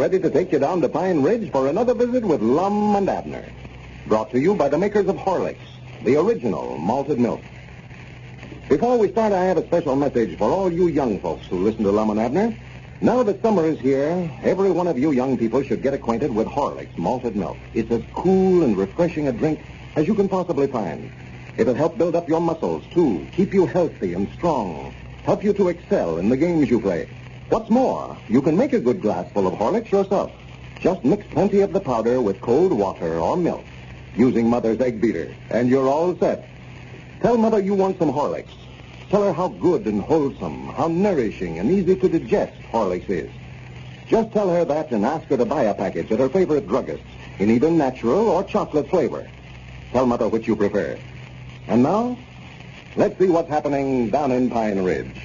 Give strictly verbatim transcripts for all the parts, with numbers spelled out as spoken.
ready to take you down to Pine Ridge for another visit with Lum and Abner. Brought to you by the makers of Horlicks, the original malted milk. Before we start, I have a special message for all you young folks who listen to Lum and Abner. Now that summer is here, every one of you young people should get acquainted with Horlicks malted milk. It's as cool and refreshing a drink as you can possibly find. It'll help build up your muscles, too, keep you healthy and strong, help you to excel in the games you play. What's more, you can make a good glass full of Horlicks yourself. Just mix plenty of the powder with cold water or milk, using Mother's egg beater, and you're all set. Tell Mother you want some Horlicks. Tell her how good and wholesome, how nourishing and easy to digest Horlicks is. Just tell her that and ask her to buy a package at her favorite druggist in either natural or chocolate flavor. Tell Mother which you prefer. And now, let's see what's happening down in Pine Ridge.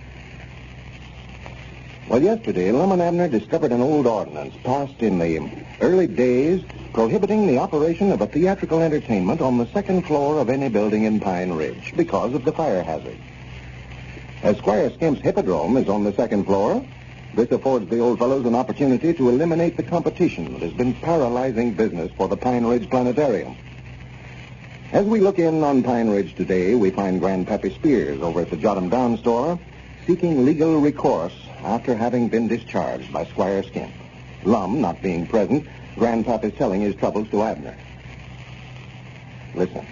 Well, yesterday, Lum and Abner discovered an old ordinance passed in the early days prohibiting the operation of a theatrical entertainment on the second floor of any building in Pine Ridge because of the fire hazard. As Squire Skimp's Hippodrome is on the second floor, this affords the old fellows an opportunity to eliminate the competition that has been paralyzing business for the Pine Ridge Planetarium. As we look in on Pine Ridge today, we find Grandpappy Spears over at the Jot 'em Down store seeking legal recourse after having been discharged by Squire Skimp. Lum not being present, Grandpap is telling his troubles to Abner. Listen.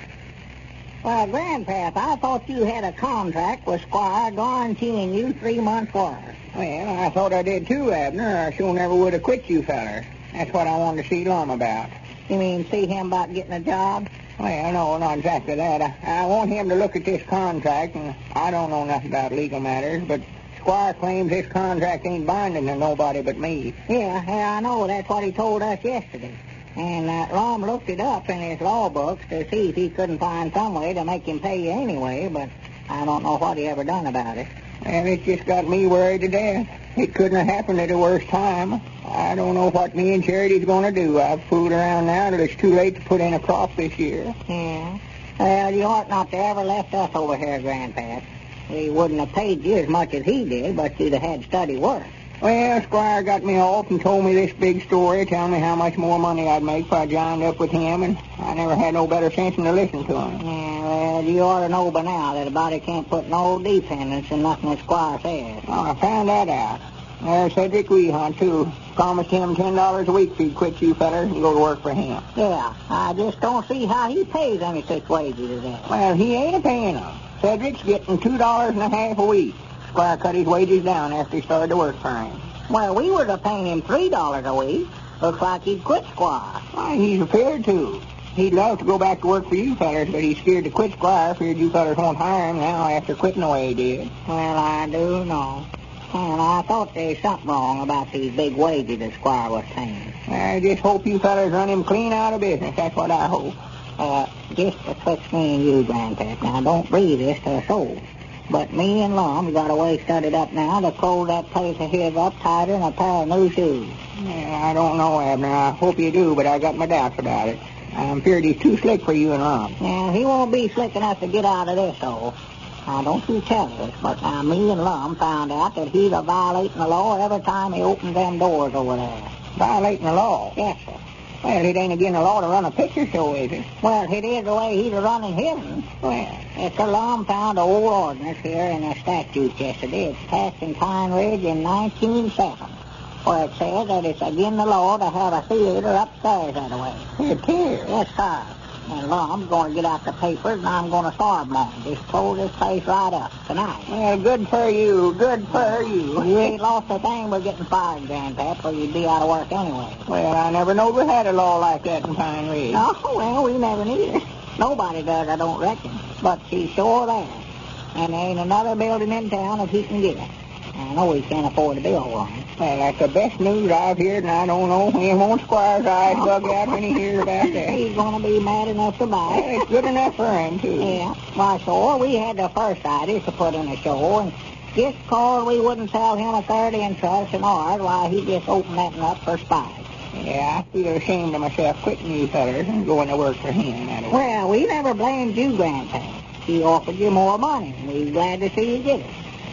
Well, Grandpap, I thought you had a contract with Squire guaranteeing you three months' work. Well, I thought I did too, Abner. I sure never would have quit you fellers. That's what I wanted to see Lum about. You mean see him about getting a job? Well, no, not exactly that. I, I want him to look at this contract, and I don't know nothing about legal matters, but Squire claims this contract ain't binding to nobody but me. Yeah, yeah, I know. That's what he told us yesterday. And uh, Lum looked it up in his law books to see if he couldn't find some way to make him pay you anyway, but I don't know what he ever done about it. And it just got me worried to death. It couldn't have happened at a worse time. I don't know what me and Charity's going to do. I've fooled around now till it's too late to put in a crop this year. Yeah. Well, you ought not to ever left us over here, Grandpap. We wouldn't have paid you as much as he did, but you'd have had steady work. Well, Squire got me off and told me this big story, telling me how much more money I'd make if I joined up with him, and I never had no better sense than to listen to him. Yeah, well, you ought to know by now that a body can't put no dependence in nothing that Squire says. Oh, I found that out. There's Cedric Weehunt, too. Promised him ten dollars a week if he'd quit you fellers and go to work for him. Yeah, I just don't see how he pays any such wages as that. Well, he ain't a-paying them. Cedric's getting two dollars and a half a week. Squire cut his wages down after he started to work for him. Well, we were to pay him three dollars a week. Looks like he'd quit Squire. Why, he's afraid to. He'd love to go back to work for you fellers, but he's scared to quit Squire, feared you fellers won't hire him now after quitting the way he did. Well, I do know. And I thought there was something wrong about these big wages that Squire was paying. I just hope you fellers run him clean out of business. That's what I hope. Uh, just betwixt me and you, Grandpap. Now, don't breathe this to a soul. But me and Lum got a way studied up now to close that place of his up tighter than a pair of new shoes. Yeah, I don't know, Abner. I hope you do, but I got my doubts about it. I'm feared he's too slick for you and Lum. Now, he won't be slick enough to get out of this, though. Now, don't you tell us, but now me and Lum found out that he's a violating the law every time he opens them doors over there. Violating the law? Yes, sir. Well, it ain't again the law to run a picture show, is it? Well, it is the way he's running his. Well, it's a Lum found an old ordinance here in a statute yesterday. It's passed in Pine Ridge in nineteen oh seven, where it says that it's against the law to have a theater upstairs that way. It is? Yes, sir. And Lum's going to get out the papers, and I'm going to start them on. Just close this place right up tonight. Well, good for you. Good for you. You ain't lost a thing by getting fired, Grandpap, or you'd be out of work anyway. Well, I never knowed we had a law like that in Pine Ridge. Oh, well, we never neither. Nobody does, I don't reckon. But she's sure there. And there ain't another building in town if he can get it. I know he can't afford to build one. Well, that's the best news I've heard, and I don't know when won't Squire's eyes bug out when he hears about that. He's going to be mad enough to buy it. Well, it's good enough for him, too. Yeah. Why, sure, we had the first idea to put in a show, and just cause we wouldn't sell him a thirty-inch us and ours, why, he just opened that up for spies. Yeah, I feel ashamed of myself quitting you fellers and going to work for him. That way. Well, we never blamed you, Grandpa. He offered you more money, and we're glad to see you get it.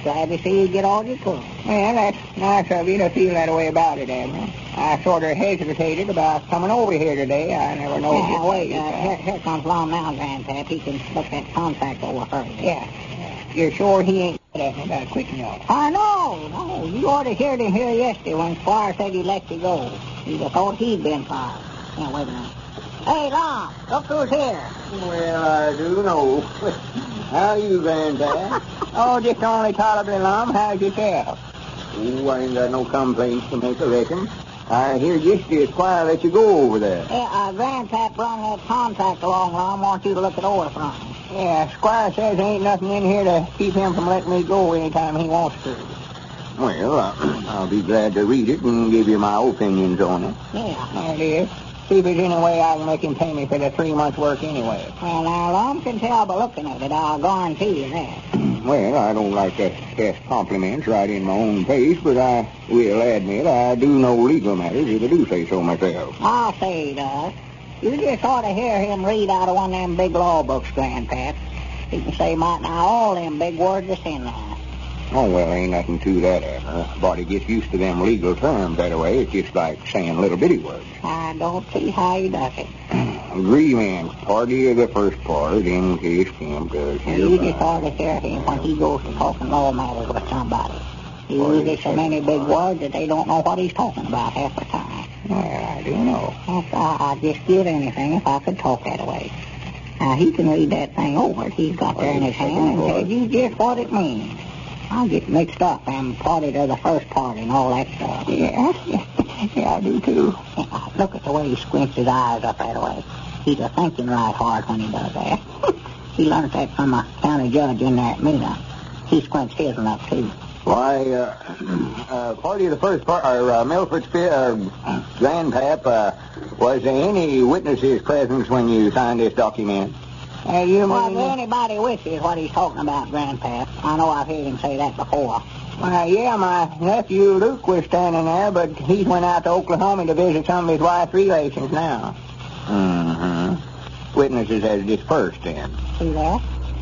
glad to see you get all you could. Well, that's nice of you to feel that way about it, Admiral. I sort of hesitated about coming over here today. I never know. Yeah, wait, uh, here, here comes Lum now, Grandpap. He can look that contract over first. Yeah. You're sure he ain't at me about quitting y'all? I know, no. You ought to heard him here yesterday when Squire said he let you go. You'd have thought he'd been fired. Yeah, wait a minute. Hey, Lum, look who's here. Well, I do know. How you, Granddad? Oh, just only tolerably, Lum. How's yourself? Oh, I ain't got no complaints to make, I reckon. I hear yesterday Squire let you go over there. Yeah, uh, Grandpap brought that contract along, Lum. I want you to look it over for him. Yeah, Squire says there ain't nothing in here to keep him from letting me go anytime he wants to. Well, uh, I'll be glad to read it and give you my opinions on it. Yeah. There it is. See if there's any way I can make him pay me for the three months' work anyway. Well, now, Lum can tell by looking at it. I'll guarantee you that. Well, I don't like to cast compliments right in my own face, but I will admit I do know legal matters if I do say so myself. I'll say he does. You just ought to hear him read out of one of them big law books, Grandpap. He can say might now all them big words that's in there. Oh, well, ain't nothing to that. A body gets used to them legal terms that way. It's just like saying little bitty words. I don't see how he does it. Agreement. Party of the first part in case Kim does hear You about just ought to hear him when he goes to talking law matters with somebody. He uses so many big words that they don't know what he's talking about half the time. Well, I do know. Yes, I, I'd just give anything if I could talk that way. Now, he can read that thing over. He's got there in his hand and tell you just what it means. I get mixed up and party to the first party and all that stuff. Yeah, yeah, I do too. Yeah, look at the way he squints his eyes up that way. He's a thinking right hard when he does that. He learned that from a county judge in there at Mina. He squints his one up too. Why, uh, uh, party of the first part, or uh, Milford Spear, uh, Grandpap, uh, was there any witnesses present when you signed this document? Uh, you Was there anybody with you is what he's talking about, Grandpap? I know I've heard him say that before. Well, yeah, my nephew Luke was standing there, but he went out to Oklahoma to visit some of his wife's relations now. Mm-hmm. Witnesses has dispersed then. See that?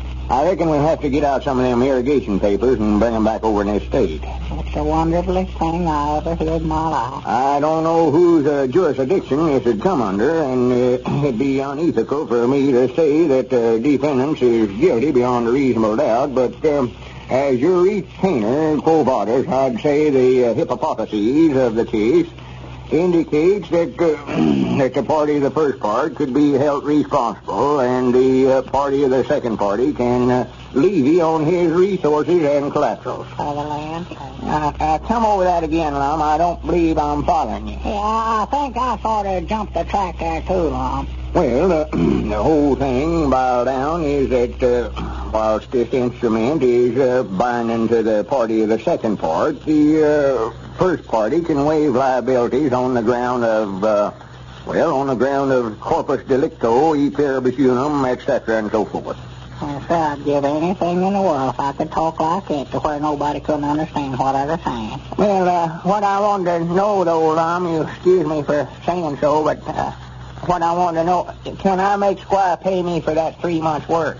I reckon we'll have to get out some of them irrigation papers and bring them back over in this state. That's the wonderfulest thing I ever heard in my life. I don't know whose uh, jurisdiction this would come under, and uh, it'd be unethical for me to say that the uh, defendant is guilty beyond a reasonable doubt, but uh, as your retainer, Quo Vadis, I'd say the uh, hypotheses of the case indicates that uh, that the party of the first part could be held responsible, and the uh, party of the second party can uh, levy on his resources and collateral. For the land? Uh, uh, come over that again, Lum. I don't believe I'm following you. Yeah, I think I sort of jumped the track there too, Lum. Well, uh, the whole thing boiled down is that uh, whilst this instrument is uh, binding to the party of the second part, the uh, first party can waive liabilities on the ground of, uh, well, on the ground of corpus delicto, e pluribus unum, et cetera, and so forth. Yes, sir, I'd give anything in the world if I could talk like that to where nobody couldn't understand what I was saying. Well, uh, what I wanted to know, though, Lum, you excuse me for saying so, but uh, what I wanted to know, can I make Squire pay me for that three months' work?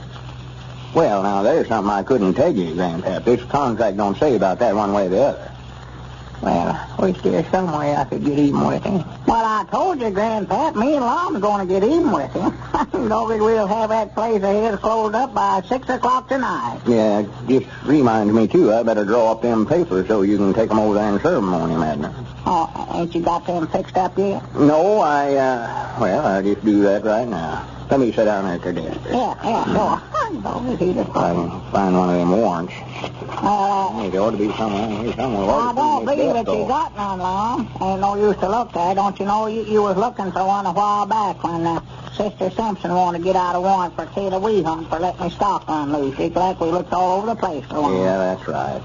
Well, now, there's something I couldn't tell you, Grandpap. This contract don't say about that one way or the other. Well, I wish there's some way I could get even with him. Well, I told you, Grandpap, me and Lom's going to get even with him. You know that we'll have that place of his closed up by six o'clock tonight. Yeah, just reminds me, too, I better draw up them papers so you can take them over there and serve them on him, Admiral. Oh, ain't you got them fixed up yet? No, I, uh, well, I'll just do that right now. Let me sit down at the desk. Yeah, yeah, sure. I can find one of them warrants. Uh, hey, there ought to be somewhere here somewhere. I don't believe that you got none, Lom. Ain't no use to look there. Don't you know you, you was looking for one a while back when uh, Sister Simpson wanted to get out a warrant for Taylor Wee Hunt for letting his stock run loose. It's like we looked all over the place for one. Yeah, that's right.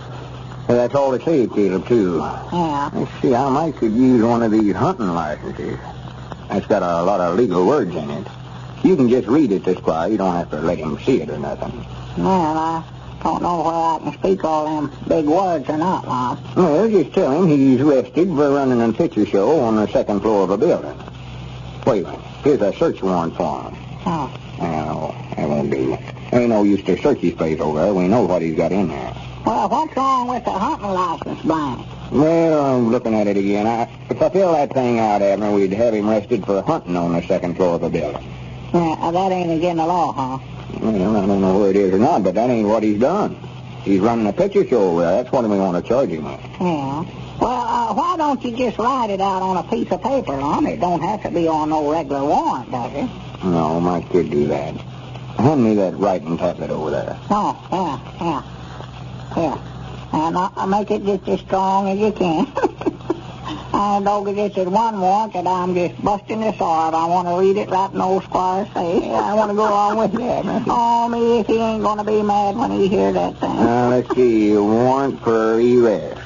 Yeah, that's all it says, Caleb, too. Yeah. Let's see, I might could use one of these hunting licenses. That's got a lot of legal words in it. You can just read it to Squire. You don't have to let him see it or nothing. Man, I don't know whether I can speak all them big words or not, Lom. Well, just tell him he's arrested for running a picture show on the second floor of a building. Wait a minute. Here's a search warrant for him. Oh. No, that won't do. Ain't no use to search his place over there. We know what he's got in there. Well, what's wrong with the hunting license blank? Well, I'm looking at it again. I, if I fill that thing out, Abner, we'd have him arrested for hunting on the second floor of the building. Yeah, that ain't against the law, huh? Well, I don't know where it is or not, but that ain't what he's done. He's running a picture show over there. That's what we want to charge him with. Yeah. Well, uh, why don't you just write it out on a piece of paper, Lum? It don't have to be on no regular warrant, does it? No, I could do that. Hand me that writing tablet over there. Oh, yeah, yeah. Here. And I'll make it just as strong as you can. And don't this is one warrant that I'm just busting this off. I want to read it right in old Squire's face. I want to go along with that. Oh, me, if he ain't going to be mad when he hears that thing. Now, let's see. Warrant for arrest.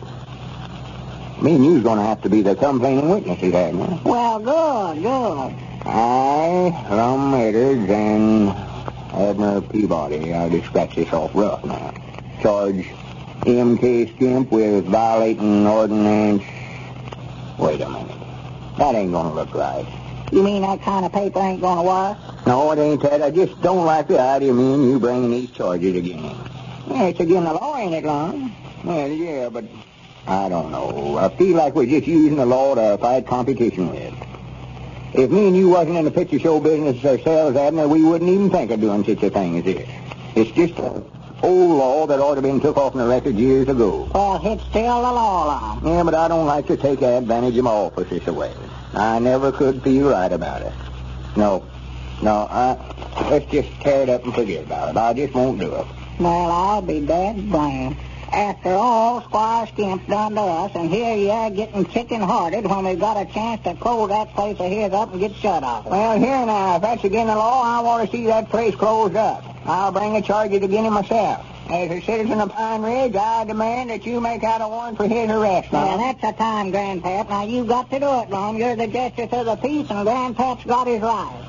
Me and you's going to have to be the complaining witnesses, Abner. Well, good, good. I, Lum Edwards, and Abner Peabody. I'll just scratch this off rough now. Charge M K Skimp with violating ordinance. Wait a minute. That ain't going to look right. You mean that kind of paper ain't going to work? No, it ain't that. I just don't like the idea of me and you bringing these charges again. Yeah, it's against the law, ain't it, Lum? Well, yeah, but I don't know. I feel like we're just using the law to fight competition with. If me and you wasn't in the picture show business ourselves, Abner, we wouldn't even think of doing such a thing as this. It's just a old law that ought to have been took off in the record years ago. Well, it's still the law, Lum. Yeah, but I don't like to take advantage of my office this way. I never could feel right about it. No, no, I, let's just tear it up and forget about it. I just won't do it. Well, I'll be dead blamed. After all Squire Skimp's done to us, and here you are getting chicken-hearted when we've got a chance to close that place of his up and get shut off. Well, here now, if that's against the law, I want to see that place closed up. I'll bring the charges against him myself. As a citizen of Pine Ridge, I demand that you make out a warrant for his arrest. Well, that's the time, Grandpap. Now, you've got to do it, Lum. You're the justice of the peace, and Grandpap's got his right.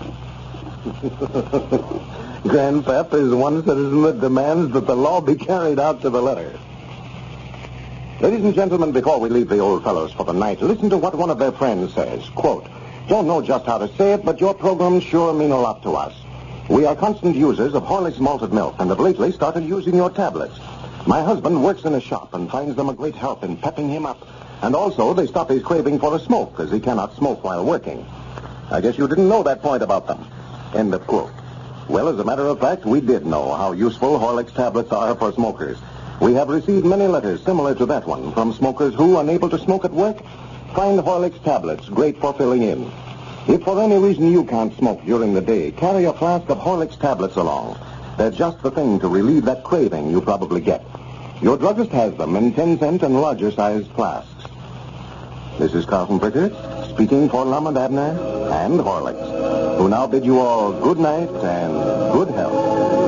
Grandpap is one citizen that demands that the law be carried out to the letter. Ladies and gentlemen, before we leave the old fellows for the night, listen to what one of their friends says. Quote, don't know just how to say it, but your programs sure mean a lot to us. We are constant users of Horlicks malted milk and have lately started using your tablets. My husband works in a shop and finds them a great help in pepping him up. And also, they stop his craving for a smoke, as he cannot smoke while working. I guess you didn't know that point about them. End of quote. Well, as a matter of fact, we did know how useful Horlicks tablets are for smokers. We have received many letters similar to that one from smokers who, unable to smoke at work, find Horlicks tablets great for filling in. If for any reason you can't smoke during the day, carry a flask of Horlicks tablets along. They're just the thing to relieve that craving you probably get. Your druggist has them in ten-cent and larger-sized flasks. This is Carlton Prickert, speaking for Lum and Abner and Horlicks, who now bid you all good night and good health.